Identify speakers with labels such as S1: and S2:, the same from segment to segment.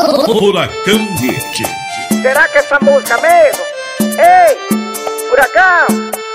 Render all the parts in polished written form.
S1: Furacão Hit.
S2: Será que essa música mesmo? Ei, Furacão!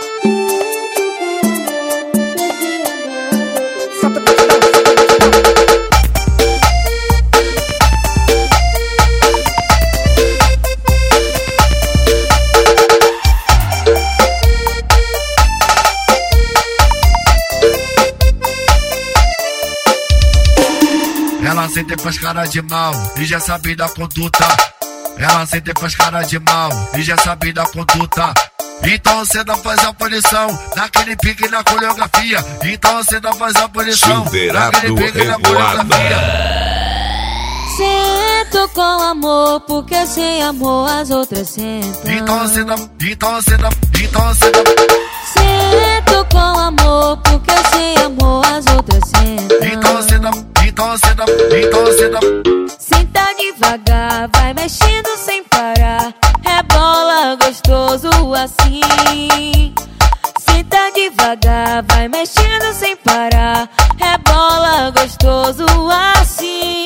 S3: Ela sempre faz cara de mal e já sabe da conduta. Ela sempre faz cara de mal e já sabe da conduta. Então cê não faz a punição naquele pique na coreografia. Então cê não faz a punição naquele pique na coreografia.
S4: Sento com amor, porque sem amor as outras sentam.
S3: Então cê não.
S4: Sento com amor, porque sem amor as outras sentam.
S3: Então cê não.
S4: Senta devagar, vai mexendo sem parar. Rebola gostoso assim. Senta devagar, vai mexendo sem parar. Rebola gostoso assim.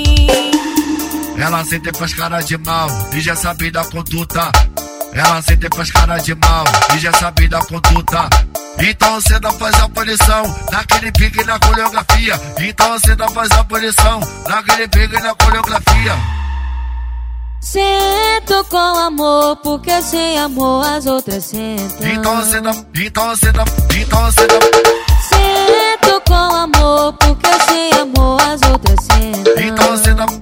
S3: Ela sempre faz cara de mal e já sabe da conduta. Ela sempre faz cara de mal e já sabe da conduta. Então cê não faz a punição naquele pique na coreografia. Então cê não faz a punição naquele pique na coreografia.
S4: Sento com amor, porque sem amor as outras sentam.
S3: Então cê não.
S4: Sento com amor, porque sem amor as outras sentam.
S3: Então cê não.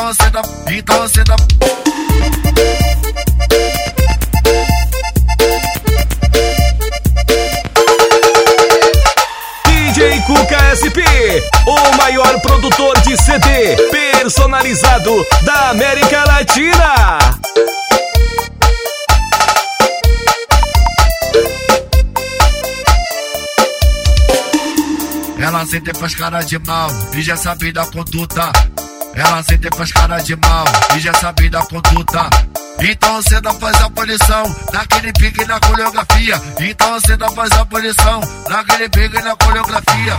S1: DJ Cuca SP, o maior produtor de CD personalizado da América Latina.
S3: Ela sempre faz cara de mal e já sabe da conduta. Ela sempre faz cara de mal e já sabe da conduta. Então cê não faz a punição naquele pique na coreografia. Então cê não faz a punição naquele pique na coreografia.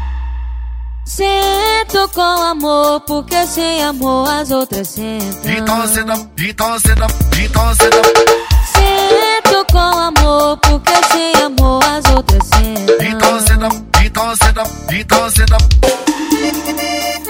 S4: Sento com amor, porque sem amor as outras sentam.
S3: Então cê não.
S4: Sento com amor, porque sem amor as outras sentam.
S3: Então cê não.